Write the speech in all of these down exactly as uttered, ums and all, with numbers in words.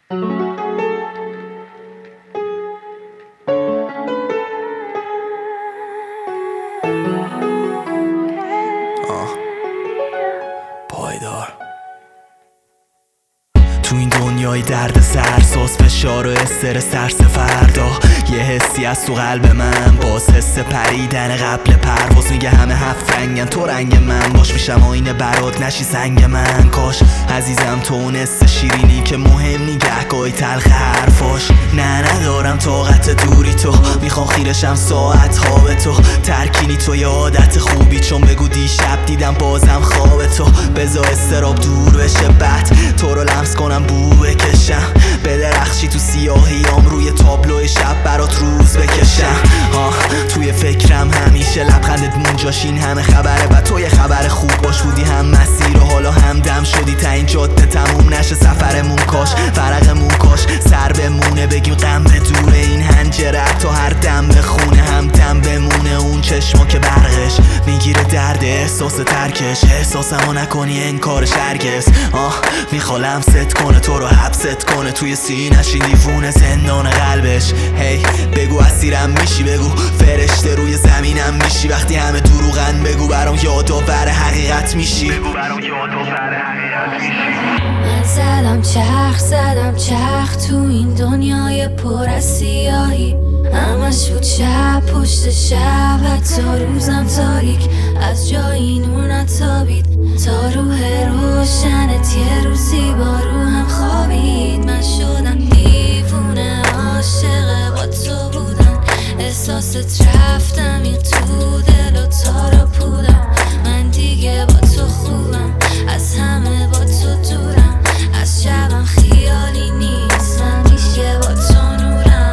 پایدار تو این دنیای درد سرساز، فشار و استرس، ترس فردا، یه حسی از تو قلب من، باز حس پریدن قبل پرواز. میگه همه هفت رنگن، تو رنگ من باش، میشم آینه برات نشی سنگ من. کاش عزیزم تو اون حس شیرینی که مهم نی گهگاهی تلخ حرفاش. نه ندارم طاقت دوری تو، میخوام خیرشم ساعت ها به تو. ترکینی تو یه عادت خوبی، چون بگو دیشب دیدم بازم خواب تو. بذار استراب دور بشه، بعد تو رو لمس کنم بو بکشم، بدرخشی تو سیاهیام، روی تابلو شب برات روز بکشم. آه توی فکرم همیشه لبخندت مونجاش، این همه خبره و تو یه خبر خوب باش. بودی هم مسیر و حالا همدم شدی، تا این جاده تموم نشه سفرمون. کاش فرقمون کاش سر بمونه، بگیم غم به دوره این هنجره، تا هر دم بخونه هم دم بمونه. اون چشما که برقش میگیره درد احساس ترکش، احساسمو نکنی انکارش هرگز. آه میخوام ست کنه تو رو حبست کنه، توی سینه‌ش این دیوونه زندان قلبش. هی hey, بگو اسیرم میشی، بگو فرشته روی زمینم میشی. وقتی همه دروغن بگو برام یادآور حقیقت میشی، بگو برام یادآور حقیقت میشی. من زدم چرخ زدم چرخ تو این دنیای پر از سیاهی، همش بود شب پشت شب، حتی روزم تاریک، از جایی نور نتابید تا روح روشنت یه روزی با روحم خوابید. من شدم دیوونه عاشق با تو بودم، احساست رفتم این تو دل و تارا پودم. من دیگه با تو خوبم، از همه با تو دورم، از شبم خیالی نیست، همیشه با تو نورم.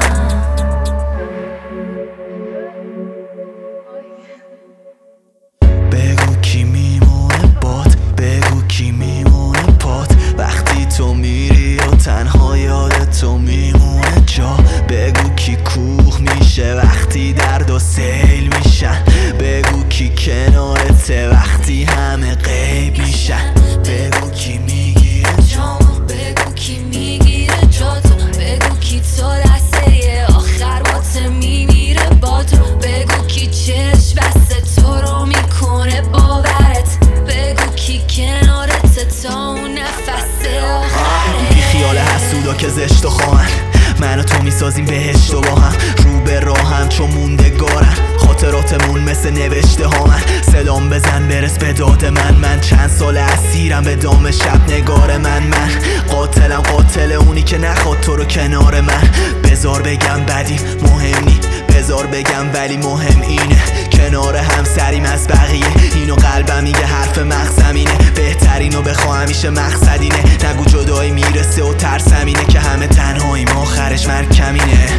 بگو کی میمونه باد، بگو کی میمونه پات، وقتی تو میری و تنها یاد تو میمونه جا. بگو کی کوه میشه وقتی درد و سیل میشن، بگو کی کنارته وقتی همه غیب میشن. بگو کی میگیره جامو، بگو کی میگیره جاتو، بگو کی تو دسته آخر واسه میمیره باد رو. بگو کی چشم بسته تو رو میکنه باورت، بگو کی کنارت تا اون نفس آخرت. بی خیال حسودا که زشت و خواهن، من و تو میسازیم بهشت و با هم، رو به راهم چون موندگارن خاطراتمون مثل نوشته ها. من صدام بزن برس به داد من، من چند سال اسیرم به دام شب نگار من. من قاتلم قاتل اونی که نخواد تو رو کنار من. بذار بگم بدی مهم نی، بذار بگم ولی مهم اینه کنار هم سریم از بقیه. اینو قلبم میگه حرف مغزم اینه، بهترینو بخوا همیشه مقصدینه. نگو جدایی میرسه و ترسم اینه که همه تنهاییم آخرش مرگ کمینه.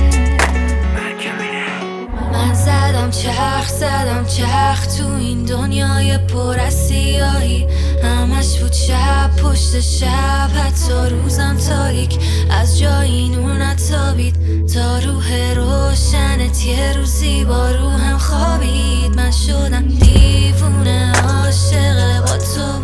من زدم چرخ زدم چرخ تو این دنیای پر از سیاهی، همش بود شب پشت شب، حتی روزم تاریک، از جایی نور نتابید تا روح روشنت یه روزی با روحم خوابید. من شدم دیوونه عاشق با تو